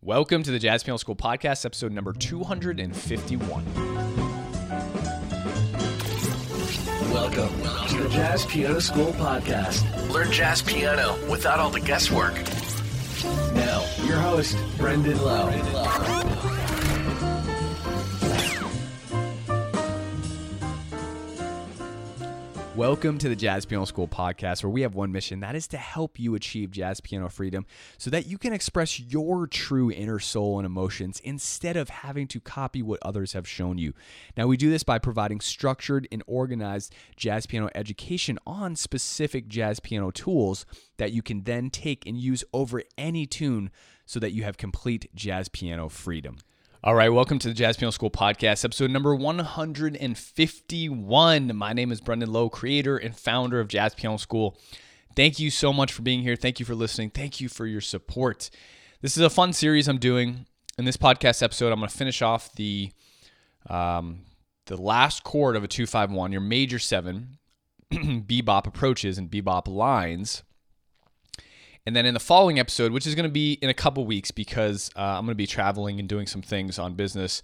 Welcome to the Jazz Piano School Podcast, episode number 251. Welcome to the Jazz Piano School Podcast. Learn jazz piano without all the guesswork. Now, your host, Brendan Lowe. Welcome to the Jazz Piano School Podcast, where we have one mission, that is to help you achieve jazz piano freedom so that you can express your true inner soul and emotions instead of having to copy what others have shown you. Now, we do this by providing structured and organized jazz piano education on specific jazz piano tools that you can then take and use over any tune so that you have complete jazz piano freedom. All right, welcome to the Jazz Piano School Podcast, episode number 151. My name is Brendan Lowe, creator and founder of Jazz Piano School. Thank you so much for being here. Thank you for listening. Thank you for your support. This is a fun series I'm doing. In this podcast episode, I'm going to finish off the last chord of a 2-5-1, your major 7, bebop approaches and bebop lines. And then in the following episode, which is going to be in a couple weeks because I'm going to be traveling and doing some things on business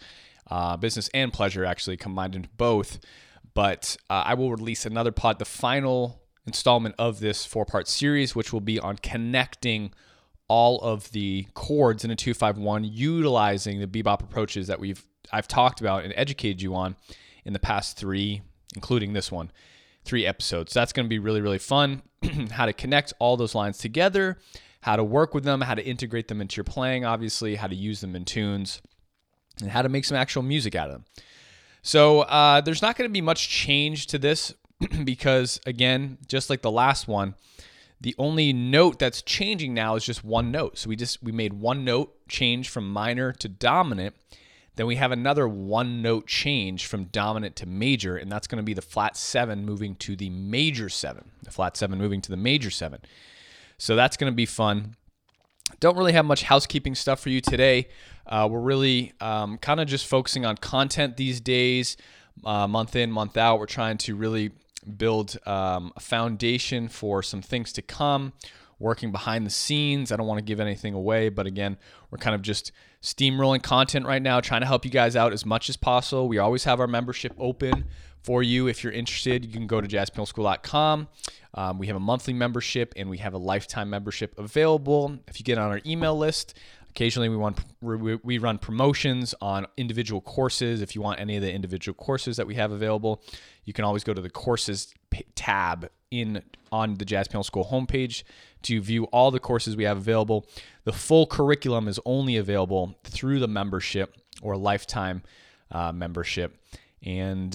and pleasure actually combined into both. But I will release another the final installment of this 4-part series, which will be on connecting all of the chords in a 2-5-1, utilizing the bebop approaches that I've talked about and educated you on in the past 3, including this one. 3 episodes. So that's going to be really, really fun. How to connect all those lines together, how to work with them, how to integrate them into your playing, obviously, how to use them in tunes, and how to make some actual music out of them. So there's not going to be much change to this because, again, just like the last one, the only note that's changing now is just one note. So we made one note change from minor to dominant. Then we have another one note change from dominant to major, and that's going to be the flat 7 moving to the major 7. The flat 7 moving to the major 7. So that's going to be fun. Don't really have much housekeeping stuff for you today. We're really kind of just focusing on content these days, month in, month out. We're trying to really build a foundation for some things to come, working behind the scenes. I don't want to give anything away, but again, we're kind of just steamrolling content right now, trying to help you guys out as much as possible. We always have our membership open for you. If you're interested, you can go to jazzpianoschool.com. We have a monthly membership and we have a lifetime membership available. If you get on our email list, occasionally we run promotions on individual courses. If you want any of the individual courses that we have available, you can always go to the courses tab on the Jazz Piano School homepage to view all the courses we have available. The full curriculum is only available through the membership or lifetime membership. And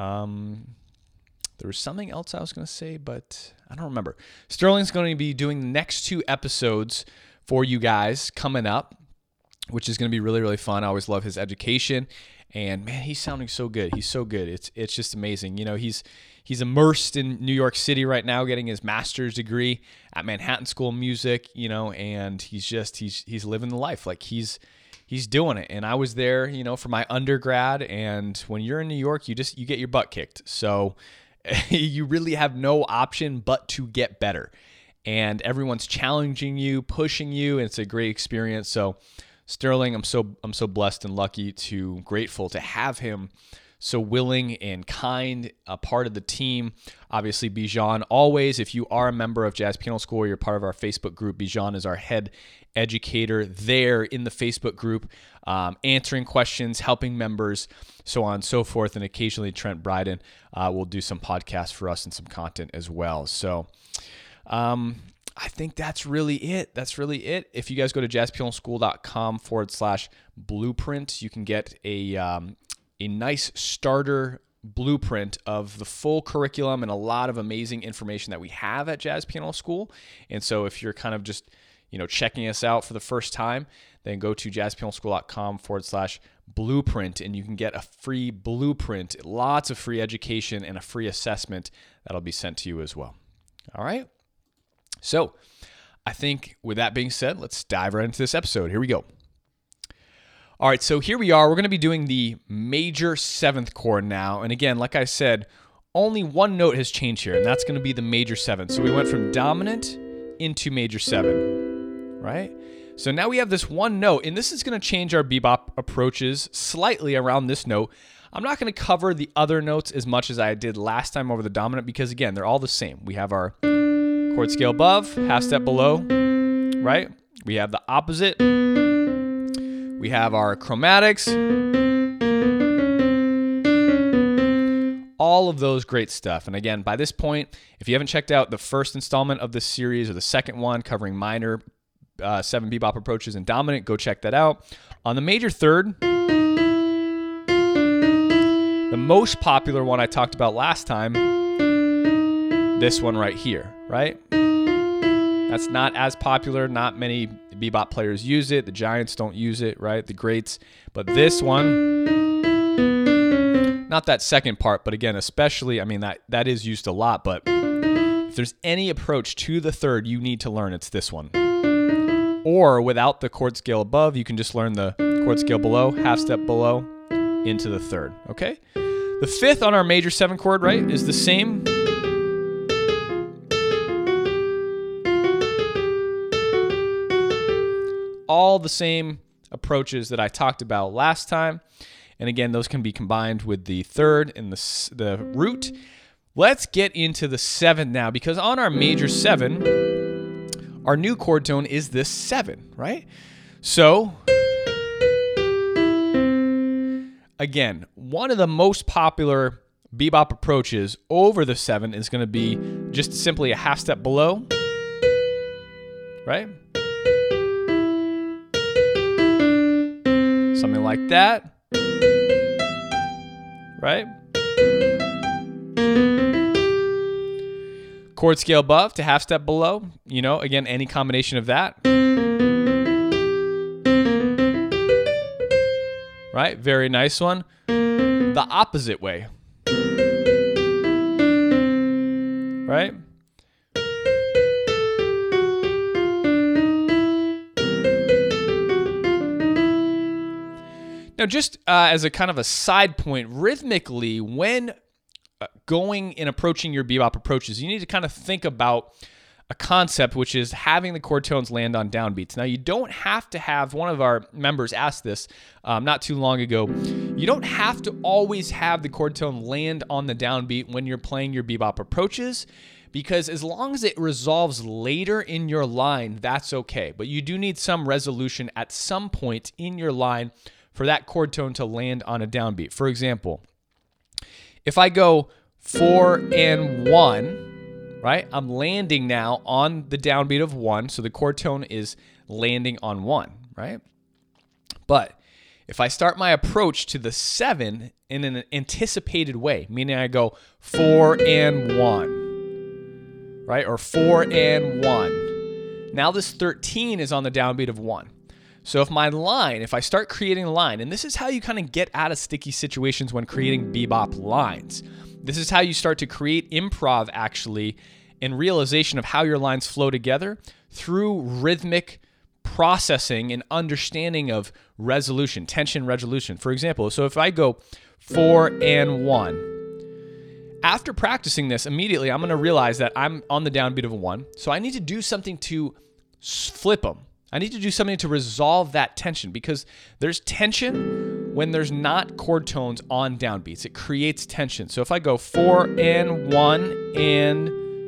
there was something else I was going to say, but I don't remember. Sterling's going to be doing the next 2 episodes for you guys coming up, which is going to be really, really fun. I always love his education. And man, he's sounding so good. He's so good. It's just amazing. You know, he's immersed in New York City right now, getting his master's degree at Manhattan School of Music, you know, and he's living the life. Like he's doing it. And I was there, you know, for my undergrad, and when you're in New York, you get your butt kicked. So you really have no option but to get better. And everyone's challenging you, pushing you, and it's a great experience. So Sterling, I'm so blessed and grateful to have him so willing and kind, a part of the team. Obviously, Bijan, always, if you are a member of Jazz Piano School, you're part of our Facebook group, Bijan is our head educator there in the Facebook group, answering questions, helping members, so on and so forth. And occasionally Trent Bryden will do some podcasts for us and some content as well. So I think that's really it. If you guys go to jazzpianoschool.com/blueprint, you can get a nice starter blueprint of the full curriculum and a lot of amazing information that we have at Jazz Piano School. And so if you're kind of just, you know, checking us out for the first time, then go to jazzpianoschool.com/blueprint and you can get a free blueprint, lots of free education and a free assessment that'll be sent to you as well. All right. So I think with that being said, let's dive right into this episode. Here we go. All right, so here we are. We're going to be doing the major 7th chord now. And again, like I said, only one note has changed here, and that's going to be the major 7. So we went from dominant into major 7, right? So now we have this one note, and this is going to change our bebop approaches slightly around this note. I'm not going to cover the other notes as much as I did last time over the dominant because, again, they're all the same. We have our chord scale above, half step below, right? We have the opposite. We have our chromatics. All of those great stuff. And again, by this point, if you haven't checked out the first installment of this series or the second one covering minor 7 bebop approaches and dominant, go check that out. On the major third, the most popular one I talked about last time, this one right here, right? That's not as popular. Not many bebop players use it. The giants don't use it, right? The greats. But this one, not that second part, but again, especially, I mean, that is used a lot. But if there's any approach to the third you need to learn, it's this one. Or without the chord scale above, you can just learn the chord scale below, half step below, into the third, okay? The fifth on our major 7 chord, right, is the same. All the same approaches that I talked about last time. And again, those can be combined with the third and the root. Let's get into the 7th now, because on our major 7, our new chord tone is this 7, right? So, again, one of the most popular bebop approaches over the 7 is going to be just simply a half step below, right? Something like that, right? Chord scale above to half step below, you know, again, any combination of that. Right? Very nice one. The opposite way. Right? Now, just as a kind of a side point, rhythmically, when going and approaching your bebop approaches, you need to kind of think about a concept, which is having the chord tones land on downbeats. Now, you don't have to have, one of our members asked this not too long ago, you don't have to always have the chord tone land on the downbeat when you're playing your bebop approaches, because as long as it resolves later in your line, that's okay. But you do need some resolution at some point in your line for that chord tone to land on a downbeat. For example, if I go 4 and 1, right? I'm landing now on the downbeat of 1, so the chord tone is landing on 1, right? But if I start my approach to the 7 in an anticipated way, meaning I go 4 and 1, right? Or 4 and 1. Now this 13 is on the downbeat of 1. So if I start creating a line, and this is how you kind of get out of sticky situations when creating bebop lines. This is how you start to create improv, actually, and realization of how your lines flow together through rhythmic processing and understanding of resolution, tension resolution. For example, so if I go 4 and 1, after practicing this, immediately I'm going to realize that I'm on the downbeat of a 1. So I need to do something to flip them. I need to do something to resolve that tension, because there's tension when there's not chord tones on downbeats. It creates tension. So if I go 4 and 1 and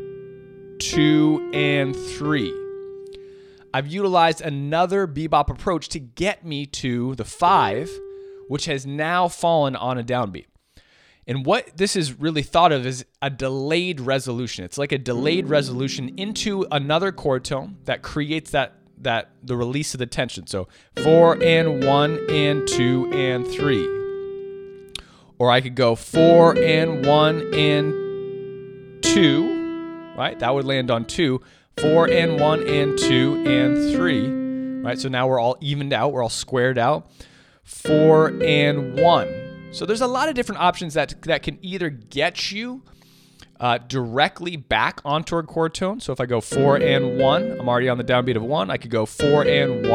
2 and 3, I've utilized another bebop approach to get me to the 5, which has now fallen on a downbeat. And what this is really thought of is a delayed resolution. It's like a delayed resolution into another chord tone that creates the release of the tension. So 4 and 1 and 2 and 3. Or I could go 4 and 1 and 2, right? That would land on 2. 4 and 1 and 2 and 3, right? So now we're all evened out. We're all squared out. 4 and 1. So there's a lot of different options that can either get you directly back onto a chord tone. So if I go 4 and 1, I'm already on the downbeat of 1. I could go 4 and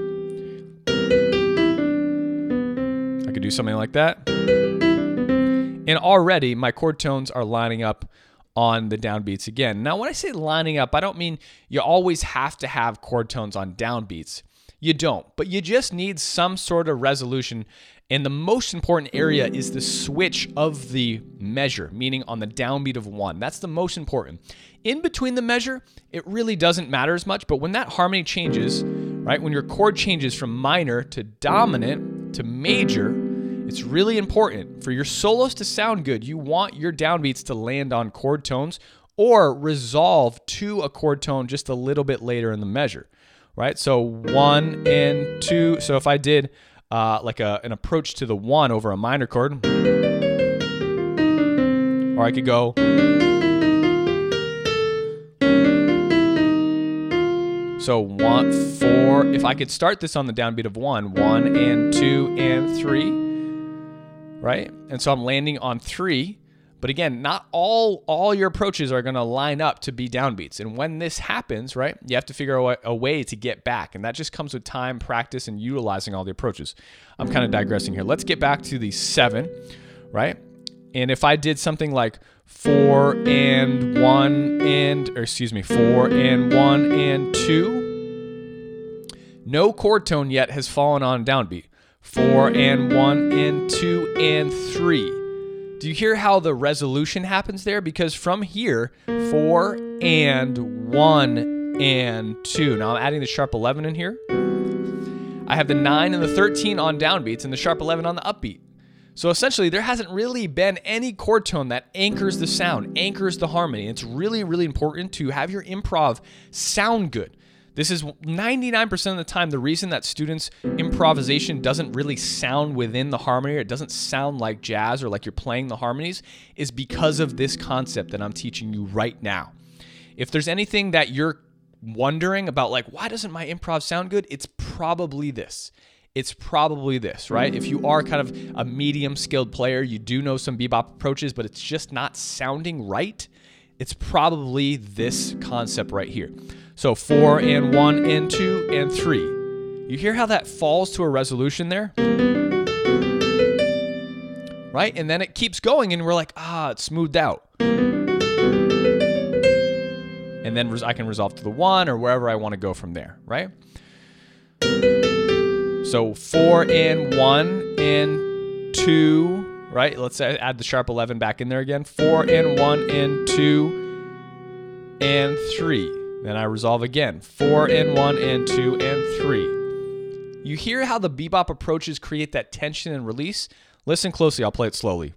1. I could do something like that. And already my chord tones are lining up on the downbeats again. Now, when I say lining up, I don't mean you always have to have chord tones on downbeats. You don't, but you just need some sort of resolution. And the most important area is the switch of the measure, meaning on the downbeat of 1. That's the most important. In between the measure, it really doesn't matter as much, but when that harmony changes, right, when your chord changes from minor to dominant to major, it's really important for your solos to sound good. You want your downbeats to land on chord tones or resolve to a chord tone just a little bit later in the measure, right? So 1 and 2. So if I did like an approach to the 1 over a minor chord, or I could go. So 1, 4. If I could start this on the downbeat of 1 and 2 and 3, right? And so I'm landing on 3. But again, not all your approaches are going to line up to be downbeats. And when this happens, right, you have to figure out a way to get back. And that just comes with time, practice, and utilizing all the approaches. I'm kind of digressing here. Let's get back to the 7, right? And if I did something like 4 and 1 and 2, no chord tone yet has fallen on downbeat. 4 and 1 and 2 and 3. Do you hear how the resolution happens there? Because from here, 4 and 1 and 2. Now I'm adding the sharp 11 in here. I have the 9 and the 13 on downbeats and the sharp 11 on the upbeat. So essentially, there hasn't really been any chord tone that anchors the sound, anchors the harmony. It's really, really important to have your improv sound good. This is 99% of the time the reason that students' improvisation doesn't really sound within the harmony, or it doesn't sound like jazz or like you're playing the harmonies, is because of this concept that I'm teaching you right now. If there's anything that you're wondering about, like, why doesn't my improv sound good? It's probably this. It's probably this, right? If you are kind of a medium skilled player, you do know some bebop approaches, but it's just not sounding right, it's probably this concept right here. So 4 and 1 and 2 and 3. You hear how that falls to a resolution there? Right? And then it keeps going and we're like, it's smoothed out. And then I can resolve to the 1 or wherever I want to go from there, right? So 4 and 1 and 2, right? Let's add the sharp 11 back in there again. 4 and 1 and 2 and 3. Then I resolve again. 4 and 1 and 2 and 3. You hear how the bebop approaches create that tension and release? Listen closely. I'll play it slowly.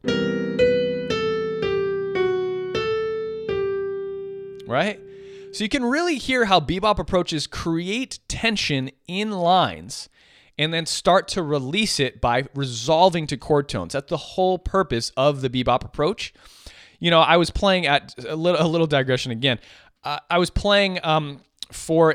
Right? So you can really hear how bebop approaches create tension in lines and then start to release it by resolving to chord tones. That's the whole purpose of the bebop approach. You know, I was playing at a little digression again. I was playing for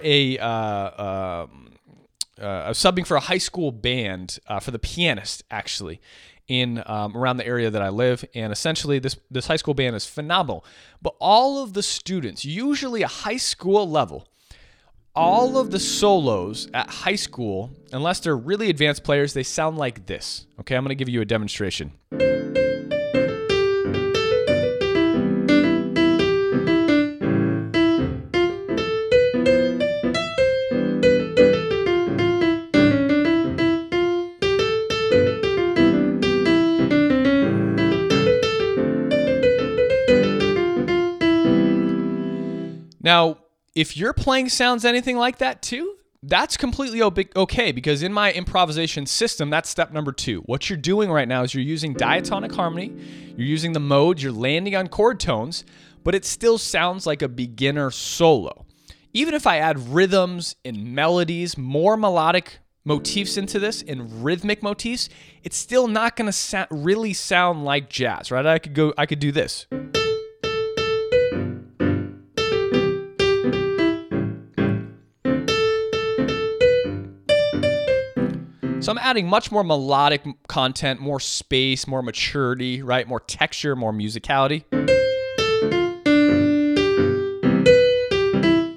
subbing for a high school band for the pianist, actually, in around the area that I live. And essentially, this high school band is phenomenal. But all of the students, usually a high school level, all of the solos at high school, unless they're really advanced players, they sound like this. Okay, I'm going to give you a demonstration. Now, if your playing sounds anything like that too, that's completely okay, because in my improvisation system, that's step number 2. What you're doing right now is you're using diatonic harmony, you're using the modes, you're landing on chord tones, but it still sounds like a beginner solo. Even if I add rhythms and melodies, more melodic motifs into this and rhythmic motifs, it's still not going to really sound like jazz, right? I could do this. So I'm adding much more melodic content, more space, more maturity, right? More texture, more musicality.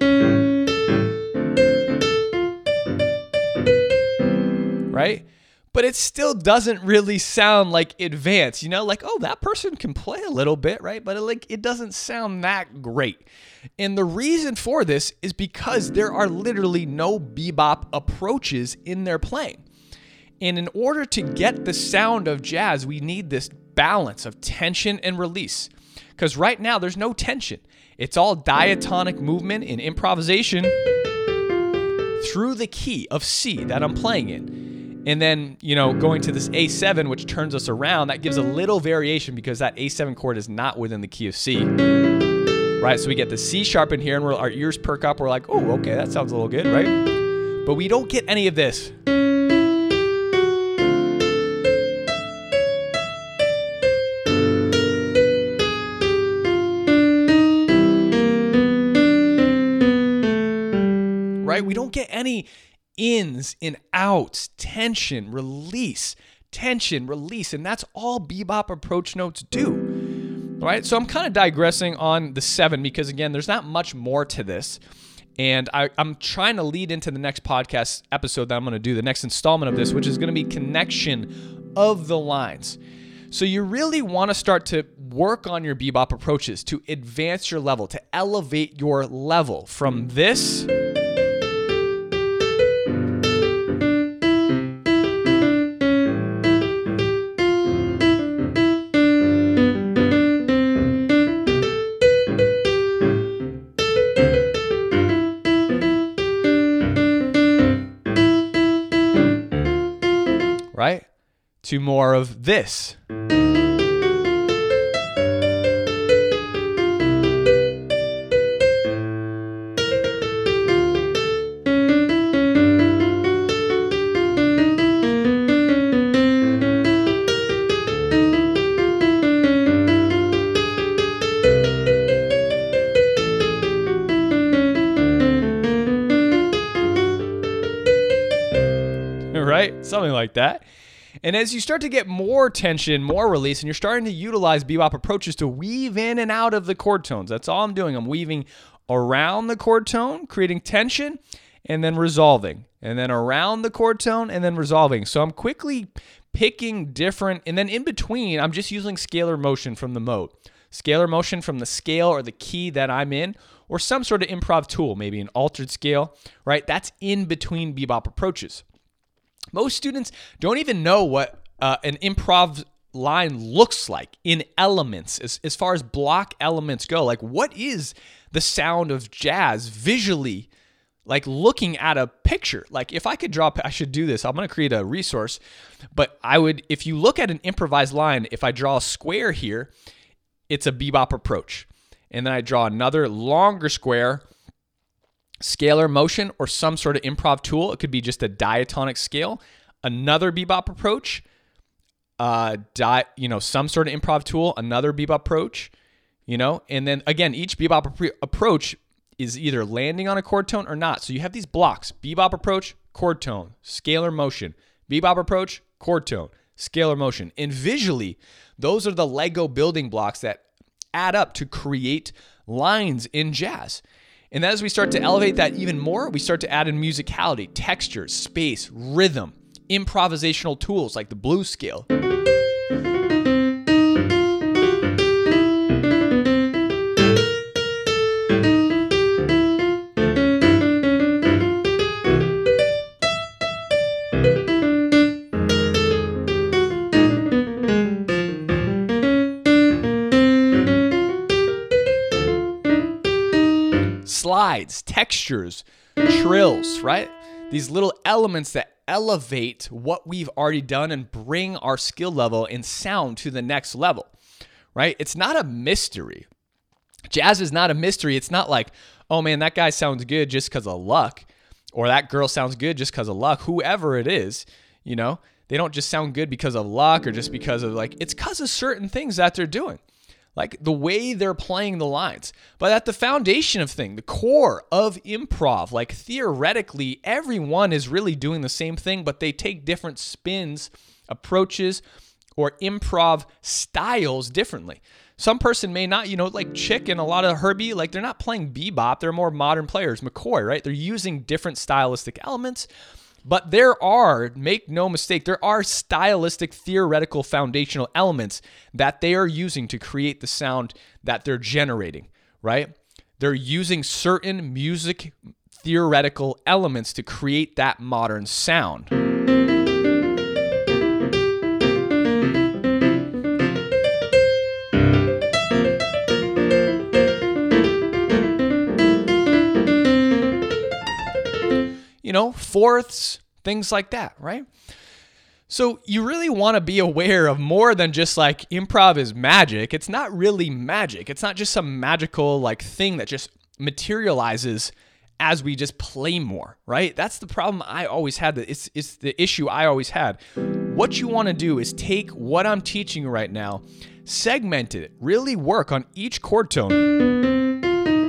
Right? but it still doesn't really sound like advanced, like, oh, that person can play a little bit, right? But it doesn't sound that great. And the reason for this is because there are literally no bebop approaches in their playing. And in order to get the sound of jazz, we need this balance of tension and release. Because right now, there's no tension. It's all diatonic movement and improvisation through the key of C that I'm playing in. And then, going to this A7, which turns us around, that gives a little variation because that A7 chord is not within the key of C. Right? So we get the C sharp in here and our ears perk up. We're like, oh, okay, that sounds a little good, right? But we don't get any of this. Right? We don't get any ins and outs, tension, release, and that's all bebop approach notes do. Right? So I'm kind of digressing on the 7 because, again, there's not much more to this. And I'm trying to lead into the next podcast episode that I'm going to do, the next installment of this, which is going to be connection of the lines. So you really want to start to work on your bebop approaches to advance your level, to elevate your level from this right? To more of this. Right? Something like that. And as you start to get more tension, more release, and you're starting to utilize bebop approaches to weave in and out of the chord tones. That's all I'm doing. I'm weaving around the chord tone, creating tension, and then resolving. And then around the chord tone, and then resolving. So I'm quickly picking different, and then in between, I'm just using scalar motion from the mode. Scalar motion from the scale or the key that I'm in, or some sort of improv tool, maybe an altered scale, right? That's in between bebop approaches. Most students don't even know what an improv line looks like in elements, as far as block elements go. Like, what is the sound of jazz visually, like looking at a picture? Like, if I could draw, I should do this. I'm going to create a resource, but if you look at an improvised line, if I draw a square here, it's a bebop approach. And then I draw another longer square, scalar motion, or some sort of improv tool. It could be just a diatonic scale. Another bebop approach, some sort of improv tool, another bebop approach, and then again, each bebop approach is either landing on a chord tone or not. So you have these blocks: bebop approach, chord tone, scalar motion, bebop approach, chord tone, scalar motion. And visually, those are the Lego building blocks that add up to create lines in jazz. And as we start to elevate that even more, we start to add in musicality, texture, space, rhythm, improvisational tools like the blues scale. Slides, textures, trills, right? These little elements that elevate what we've already done and bring our skill level and sound to the next level, right? It's not a mystery. Jazz is not a mystery. It's not like, oh man, that guy sounds good just because of luck, or that girl sounds good just because of luck. Whoever it is, they don't just sound good because of luck or just because of it's because of certain things that they're doing. Like the way they're playing the lines. But at the foundation of thing, the core of improv, theoretically, everyone is really doing the same thing, but they take different spins, approaches, or improv styles differently. Some person may not, like Chick and a lot of Herbie, they're not playing bebop. They're more modern players. McCoy, right? They're using different stylistic elements, But there are, make no mistake, there are stylistic, theoretical, foundational elements that they are using to create the sound that they're generating, right? They're using certain music theoretical elements to create that modern sound. Fourths, things like that, right? So you really want to be aware of more than just like improv is magic. It's not really magic. It's not just some magical like thing that just materializes as we just play more, right? That's the problem I always had. It's the issue I always had. What you want to do is take what I'm teaching you right now, segment it, really work on each chord tone.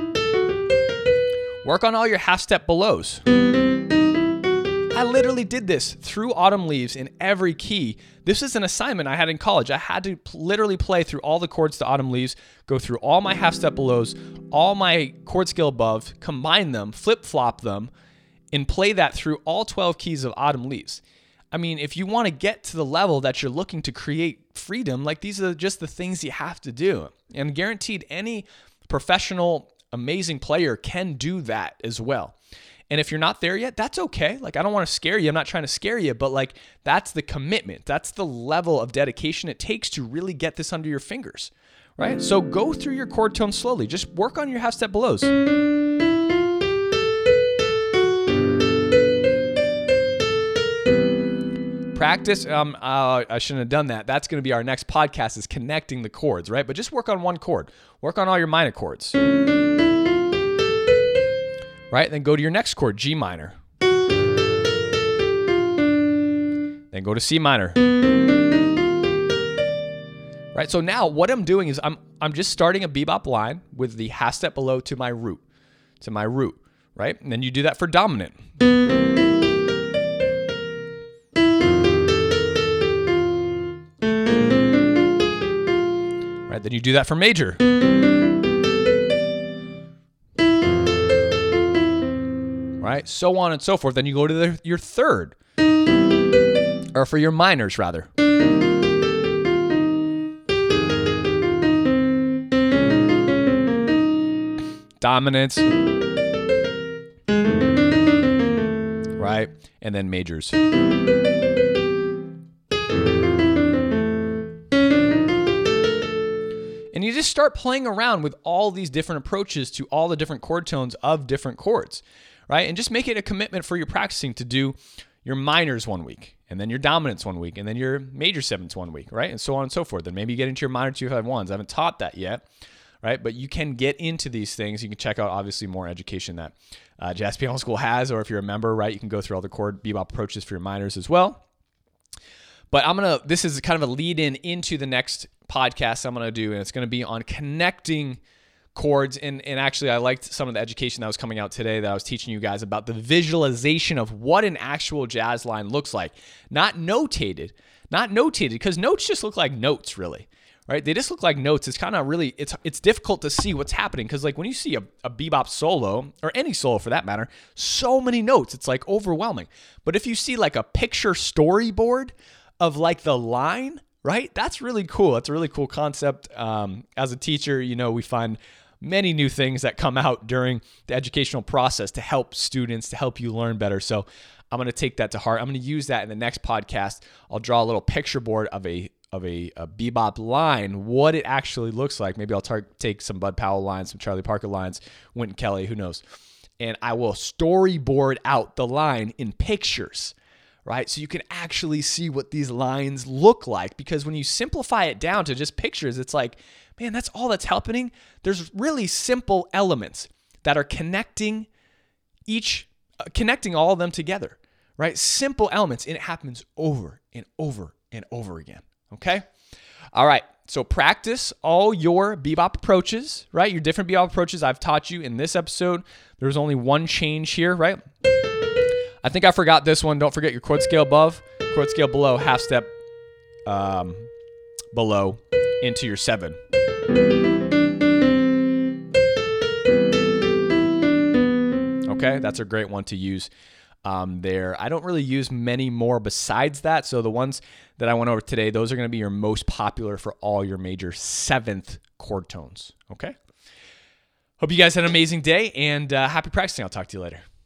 Work on all your half step belows. I literally did this through Autumn Leaves in every key. This is an assignment I had in college. I had to literally play through all the chords to Autumn Leaves, go through all my half step belows, all my chord scale above, combine them, flip-flop them, and play that through all 12 keys of Autumn Leaves. I mean, if you want to get to the level that you're looking to create freedom, like these are just the things you have to do. And guaranteed any professional, amazing player can do that as well. And if you're not there yet, that's okay. Like, I don't want to scare you. I'm not trying to scare you, but like, that's the commitment. That's the level of dedication it takes to really get this under your fingers, right? So go through your chord tone slowly. Just work on your half step belows. Practice. I shouldn't have done that. That's going to be our next podcast, is connecting the chords, right? But just work on one chord. Work on all your minor chords. Right? Then go to your next chord, G minor. Then go to C minor. Right? So now what I'm doing is I'm just starting a bebop line with the half step below to my root, right? And then you do that for dominant. Right? Then you do that for major. Right? So on and so forth. Then you go to your third, or for your minors rather. Dominance, right? And then majors. And you just start playing around with all these different approaches to all the different chord tones of different chords. Right? And just make it a commitment for your practicing to do your minors one week, and then your dominants one week, and then your major sevenths one week, right? And so on and so forth. And maybe you get into your minor 2-5-1s. I haven't taught that yet, right? But you can get into these things. You can check out, obviously, more education that Jazz Piano School has, or if you're a member, right, you can go through all the chord bebop approaches for your minors as well. But this is kind of a lead in into the next podcast I'm going to do, and it's going to be on connecting chords. And actually, I liked some of the education that was coming out today that I was teaching you guys about the visualization of what an actual jazz line looks like. Not notated, because notes just look like notes, really, right? They just look like notes. It's kind of really, it's difficult to see what's happening, because like when you see a bebop solo, or any solo for that matter, so many notes, it's like overwhelming. But if you see like a picture storyboard of like the line, right? That's really cool. That's a really cool concept. As a teacher, we find many new things that come out during the educational process to help students, to help you learn better. So I'm going to take that to heart. I'm going to use that in the next podcast. I'll draw a little picture board of a bebop line, what it actually looks like. Maybe I'll take some Bud Powell lines, some Charlie Parker lines, Wynton Kelly, who knows. And I will storyboard out the line in pictures, right? So you can actually see what these lines look like, because when you simplify it down to just pictures, it's like, man, that's all that's happening. There's really simple elements that are connecting all of them together, right? Simple elements, and it happens over and over and over again, okay? All right, so practice all your bebop approaches, right? Your different bebop approaches I've taught you in this episode. There's only one change here, right? I think I forgot this one. Don't forget your chord scale above, chord scale below, half step below into your 7. Okay, that's a great one to use there. I don't really use many more besides that. So the ones that I went over today, those are going to be your most popular for all your major 7th chord tones. Okay. Hope you guys had an amazing day, and happy practicing. I'll talk to you later.